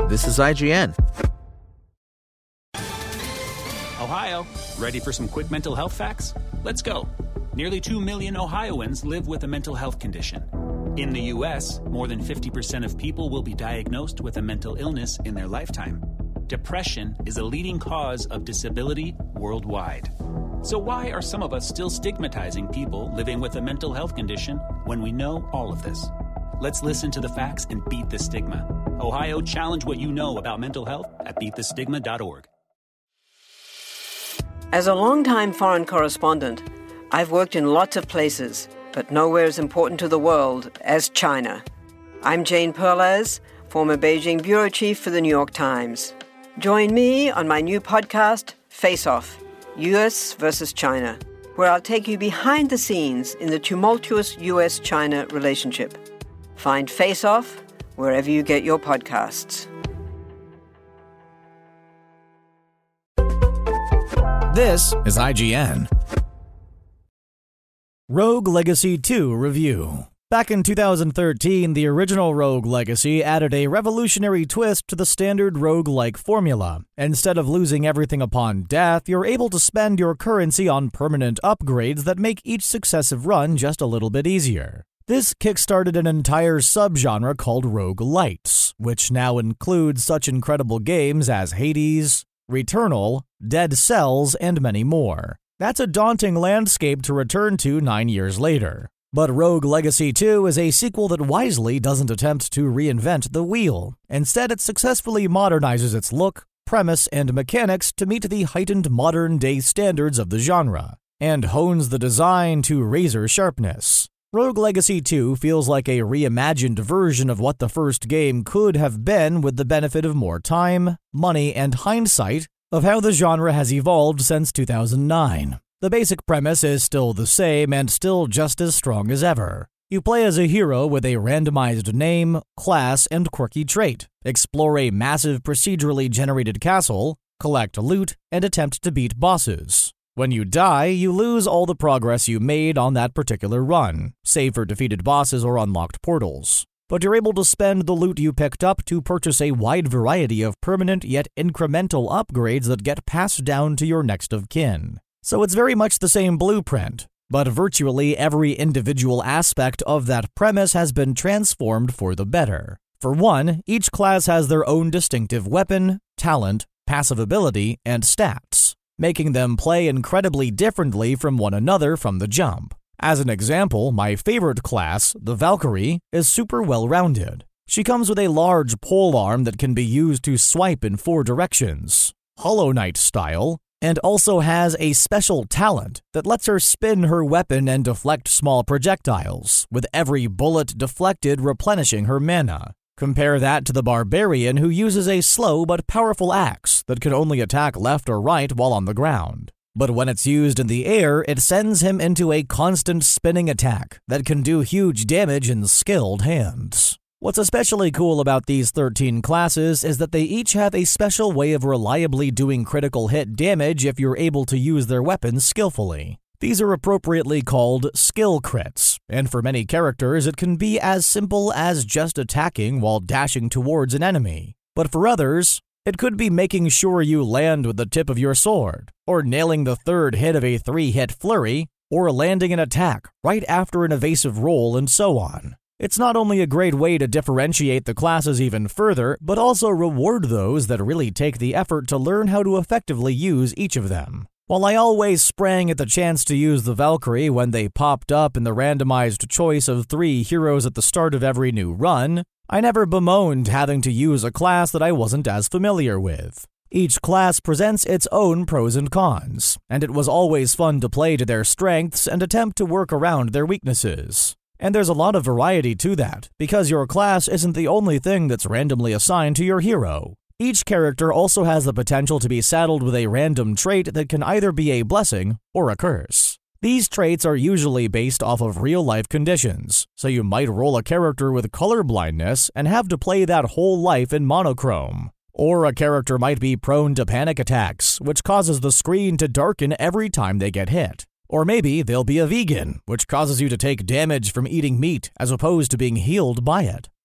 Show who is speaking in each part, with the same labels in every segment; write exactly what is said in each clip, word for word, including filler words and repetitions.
Speaker 1: This is I G N.
Speaker 2: Ohio, ready for some quick mental health facts? Let's go. Nearly two million Ohioans live with a mental health condition. In the U S, more than fifty percent of people will be diagnosed with a mental illness in their lifetime. Depression is a leading cause of disability worldwide. So why are some of us still stigmatizing people living with a mental health condition when we know all of this? Let's listen to the facts and beat the stigma. Ohio, challenge what you know about mental health at beat the stigma dot org.
Speaker 3: As a longtime foreign correspondent, I've worked in lots of places, but nowhere as important to the world as China. I'm Jane Perlez, former Beijing bureau chief for the New York Times. Join me on my new podcast, Face Off, U S versus China, where I'll take you behind the scenes in the tumultuous U S China relationship. Find Face Off wherever you get your podcasts.
Speaker 4: This is I G N. Rogue Legacy two Review. Back in two thousand thirteen, the original Rogue Legacy added a revolutionary twist to the standard roguelike formula. Instead of losing everything upon death, you're able to spend your currency on permanent upgrades that make each successive run just a little bit easier. This kickstarted an entire subgenre called roguelites, which now includes such incredible games as Hades, Returnal, Dead Cells, and many more. That's a daunting landscape to return to nine years later. But Rogue Legacy two is a sequel that wisely doesn't attempt to reinvent the wheel. Instead, it successfully modernizes its look, premise, and mechanics to meet the heightened modern-day standards of the genre, and hones the design to razor sharpness. Rogue Legacy two feels like a reimagined version of what the first game could have been with the benefit of more time, money, and hindsight of how the genre has evolved since two thousand nine. The basic premise is still the same and still just as strong as ever. You play as a hero with a randomized name, class, and quirky trait, explore a massive procedurally generated castle, collect loot, and attempt to beat bosses. When you die, you lose all the progress you made on that particular run, save for defeated bosses or unlocked portals. But you're able to spend the loot you picked up to purchase a wide variety of permanent yet incremental upgrades that get passed down to your next of kin. So it's very much the same blueprint, but virtually every individual aspect of that premise has been transformed for the better. For one, each class has their own distinctive weapon, talent, passive ability, and stats, making them play incredibly differently from one another from the jump. As an example, my favorite class, the Valkyrie, is super well-rounded. She comes with a large polearm that can be used to swipe in four directions, Hollow Knight style, and also has a special talent that lets her spin her weapon and deflect small projectiles, with every bullet deflected replenishing her mana. Compare that to the Barbarian, who uses a slow but powerful axe that can only attack left or right while on the ground. But when it's used in the air, it sends him into a constant spinning attack that can do huge damage in skilled hands. What's especially cool about these thirteen classes is that they each have a special way of reliably doing critical hit damage if you're able to use their weapons skillfully. These are appropriately called skill crits, and for many characters it can be as simple as just attacking while dashing towards an enemy. But for others, it could be making sure you land with the tip of your sword, or nailing the third hit of a three-hit flurry, or landing an attack right after an evasive roll, and so on. It's not only a great way to differentiate the classes even further, but also reward those that really take the effort to learn how to effectively use each of them. While I always sprang at the chance to use the Valkyrie when they popped up in the randomized choice of three heroes at the start of every new run, I never bemoaned having to use a class that I wasn't as familiar with. Each class presents its own pros and cons, and it was always fun to play to their strengths and attempt to work around their weaknesses. And there's a lot of variety to that, because your class isn't the only thing that's randomly assigned to your hero. Each character also has the potential to be saddled with a random trait that can either be a blessing or a curse. These traits are usually based off of real-life conditions, so you might roll a character with color blindness and have to play that whole life in monochrome. Or a character might be prone to panic attacks, which causes the screen to darken every time they get hit. Or maybe they'll be a vegan, which causes you to take damage from eating meat as opposed to being healed by it.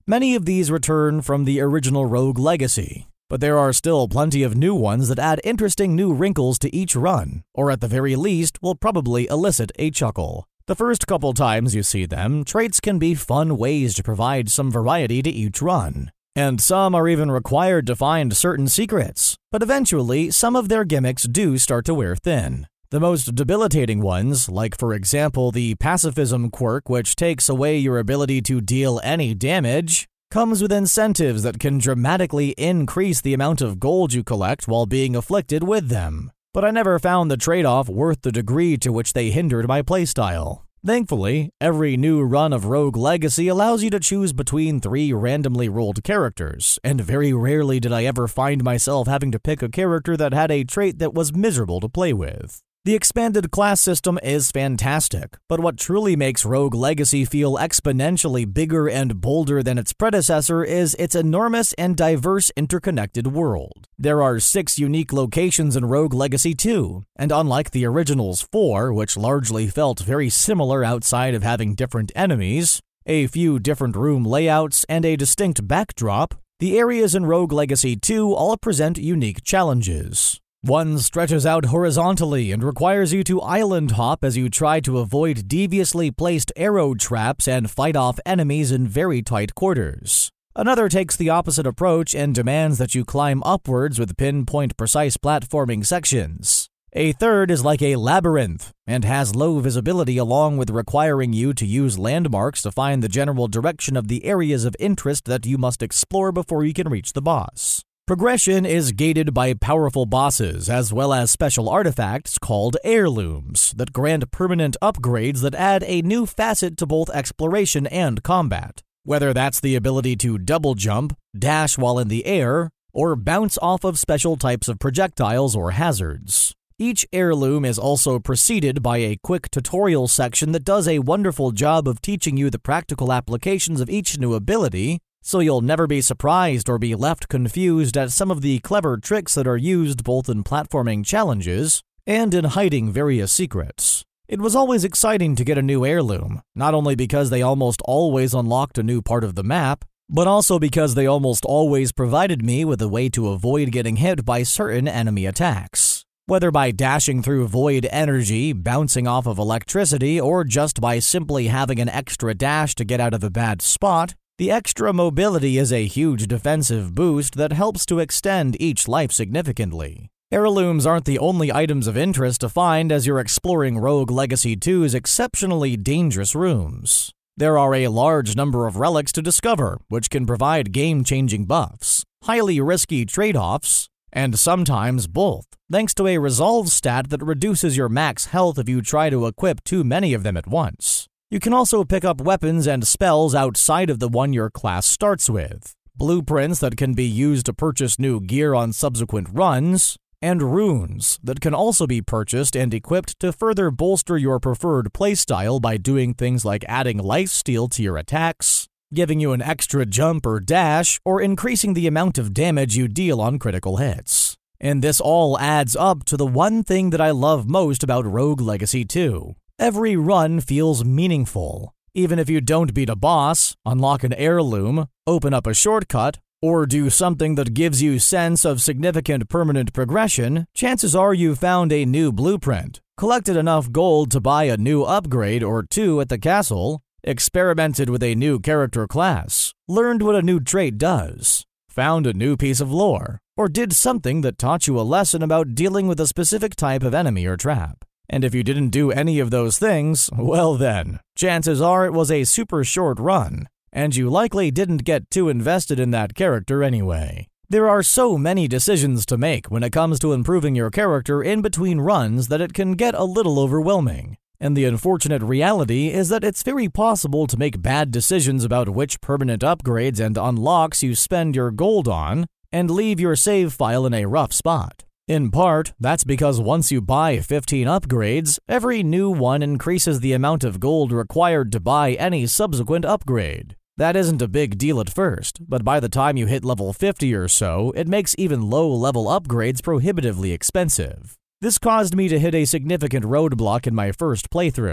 Speaker 4: Many of these return from the original Rogue Legacy, but there are still plenty of new ones that add interesting new wrinkles to each run, or at the very least will probably elicit a chuckle. The first couple times you see them, traits can be fun ways to provide some variety to each run. And some are even required to find certain secrets, but eventually some of their gimmicks do start to wear thin. The most debilitating ones, like for example the pacifism quirk which takes away your ability to deal any damage, comes with incentives that can dramatically increase the amount of gold you collect while being afflicted with them. But I never found the trade-off worth the degree to which they hindered my playstyle. Thankfully, every new run of Rogue Legacy allows you to choose between three randomly rolled characters, and very rarely did I ever find myself having to pick a character that had a trait that was miserable to play with. The expanded class system is fantastic, but what truly makes Rogue Legacy feel exponentially bigger and bolder than its predecessor is its enormous and diverse interconnected world. There are six unique locations in Rogue Legacy two, and unlike the original's four, which largely felt very similar outside of having different enemies, a few different room layouts, and a distinct backdrop, the areas in Rogue Legacy two all present unique challenges. One stretches out horizontally and requires you to island hop as you try to avoid deviously placed arrow traps and fight off enemies in very tight quarters. Another takes the opposite approach and demands that you climb upwards with pinpoint precise platforming sections. A third is like a labyrinth and has low visibility along with requiring you to use landmarks to find the general direction of the areas of interest that you must explore before you can reach the boss. Progression is gated by powerful bosses as well as special artifacts called heirlooms that grant permanent upgrades that add a new facet to both exploration and combat. Whether that's the ability to double jump, dash while in the air, or bounce off of special types of projectiles or hazards. Each heirloom is also preceded by a quick tutorial section that does a wonderful job of teaching you the practical applications of each new ability, so you'll never be surprised or be left confused at some of the clever tricks that are used both in platforming challenges and in hiding various secrets. It was always exciting to get a new heirloom, not only because they almost always unlocked a new part of the map, but also because they almost always provided me with a way to avoid getting hit by certain enemy attacks. Whether by dashing through void energy, bouncing off of electricity, or just by simply having an extra dash to get out of a bad spot, the extra mobility is a huge defensive boost that helps to extend each life significantly. Heirlooms aren't the only items of interest to find as you're exploring Rogue Legacy two's exceptionally dangerous rooms. There are a large number of relics to discover, which can provide game-changing buffs, highly risky trade-offs, and sometimes both, thanks to a resolve stat that reduces your max health if you try to equip too many of them at once. You can also pick up weapons and spells outside of the one your class starts with, blueprints that can be used to purchase new gear on subsequent runs, and runes that can also be purchased and equipped to further bolster your preferred playstyle by doing things like adding lifesteal to your attacks, giving you an extra jump or dash, or increasing the amount of damage you deal on critical hits. And this all adds up to the one thing that I love most about Rogue Legacy two. Every run feels meaningful. Even if you don't beat a boss, unlock an heirloom, open up a shortcut, or do something that gives you sense of significant permanent progression, chances are you found a new blueprint, collected enough gold to buy a new upgrade or two at the castle, experimented with a new character class, learned what a new trait does, found a new piece of lore, or did something that taught you a lesson about dealing with a specific type of enemy or trap. And if you didn't do any of those things, well then, chances are it was a super short run, and you likely didn't get too invested in that character anyway. There are so many decisions to make when it comes to improving your character in between runs that it can get a little overwhelming. And the unfortunate reality is that it's very possible to make bad decisions about which permanent upgrades and unlocks you spend your gold on, and leave your save file in a rough spot. In part, that's because once you buy fifteen upgrades, every new one increases the amount of gold required to buy any subsequent upgrade. That isn't a big deal at first, but by the time you hit level fifty or so, it makes even low-level upgrades prohibitively expensive. This caused me to hit a significant roadblock in my first playthrough.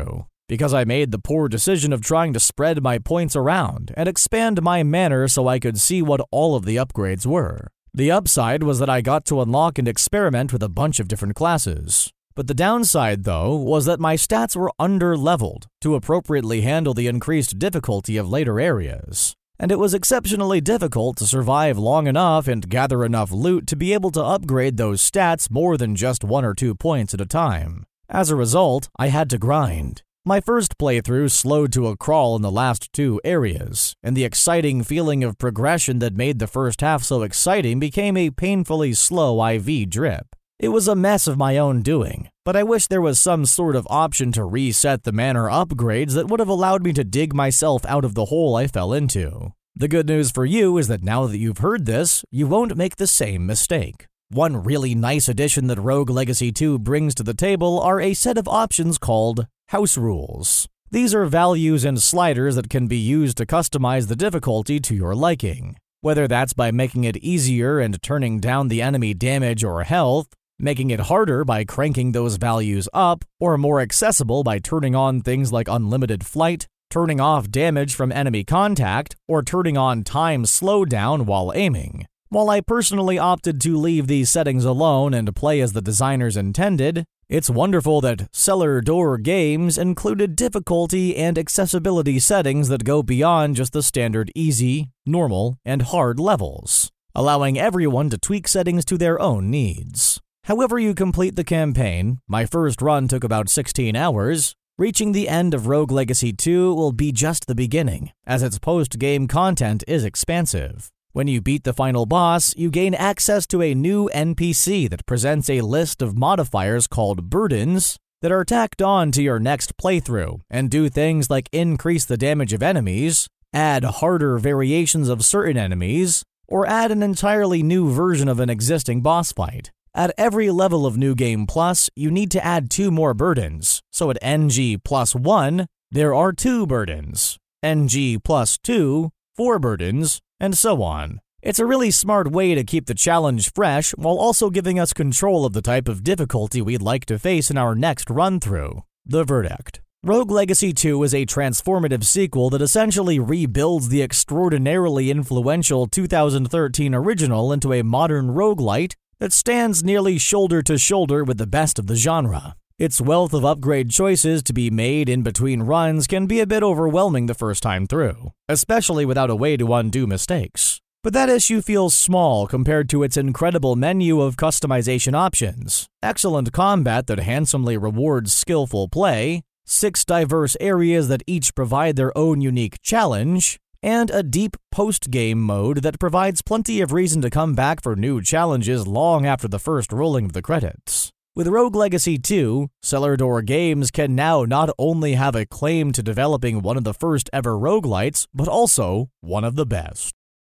Speaker 4: because I made the poor decision of trying to spread my points around and expand my manor so I could see what all of the upgrades were. The upside was that I got to unlock and experiment with a bunch of different classes. But the downside, though, was that my stats were under-leveled to appropriately handle the increased difficulty of later areas. And it was exceptionally difficult to survive long enough and gather enough loot to be able to upgrade those stats more than just one or two points at a time. As a result, I had to grind. My first playthrough slowed to a crawl in the last two areas, and the exciting feeling of progression that made the first half so exciting became a painfully slow I V drip. It was a mess of my own doing, but I wish there was some sort of option to reset the manor upgrades that would have allowed me to dig myself out of the hole I fell into. The good news for you is that now that you've heard this, you won't make the same mistake. One really nice addition that Rogue Legacy two brings to the table are a set of options called House Rules. These are values and sliders that can be used to customize the difficulty to your liking, whether that's by making it easier and turning down the enemy damage or health, making it harder by cranking those values up, or more accessible by turning on things like unlimited flight, turning off damage from enemy contact, or turning on time slowdown while aiming. While I personally opted to leave these settings alone and play as the designers intended, it's wonderful that Cellar Door Games included difficulty and accessibility settings that go beyond just the standard easy, normal, and hard levels, allowing everyone to tweak settings to their own needs. However you complete the campaign, my first run took about sixteen hours, reaching the end of Rogue Legacy two will be just the beginning, as its post-game content is expansive. When you beat the final boss, you gain access to a new N P C that presents a list of modifiers called burdens that are tacked on to your next playthrough and do things like increase the damage of enemies, add harder variations of certain enemies, or add an entirely new version of an existing boss fight. At every level of New Game Plus, you need to add two more burdens, so at N G plus one, there are two burdens, N G plus two, four burdens, and so on. It's a really smart way to keep the challenge fresh while also giving us control of the type of difficulty we'd like to face in our next run-through. The verdict. Rogue Legacy two is a transformative sequel that essentially rebuilds the extraordinarily influential two thousand thirteen original into a modern roguelite that stands nearly shoulder to shoulder with the best of the genre. Its wealth of upgrade choices to be made in between runs can be a bit overwhelming the first time through, especially without a way to undo mistakes. But that issue feels small compared to its incredible menu of customization options, excellent combat that handsomely rewards skillful play, six diverse areas that each provide their own unique challenge, and a deep post-game mode that provides plenty of reason to come back for new challenges long after the first rolling of the credits. With Rogue Legacy two, Cellar Door Games can now not only have a claim to developing one of the first ever roguelites, but also one of the best.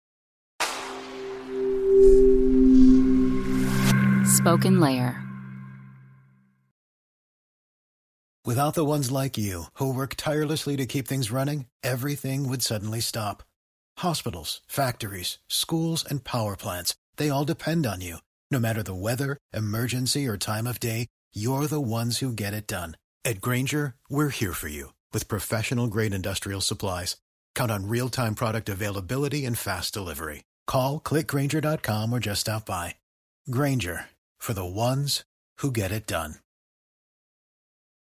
Speaker 1: Spoken Layer.
Speaker 5: Without the ones like you, who work tirelessly to keep things running, everything would suddenly stop. Hospitals, factories, schools, and power plants, they all depend on you. No matter the weather, emergency, or time of day, you're the ones who get it done. At Grainger, we're here for you with professional-grade industrial supplies. Count on real-time product availability and fast delivery. Call, click Grainger dot com, or just stop by. Grainger, for the ones who get it done.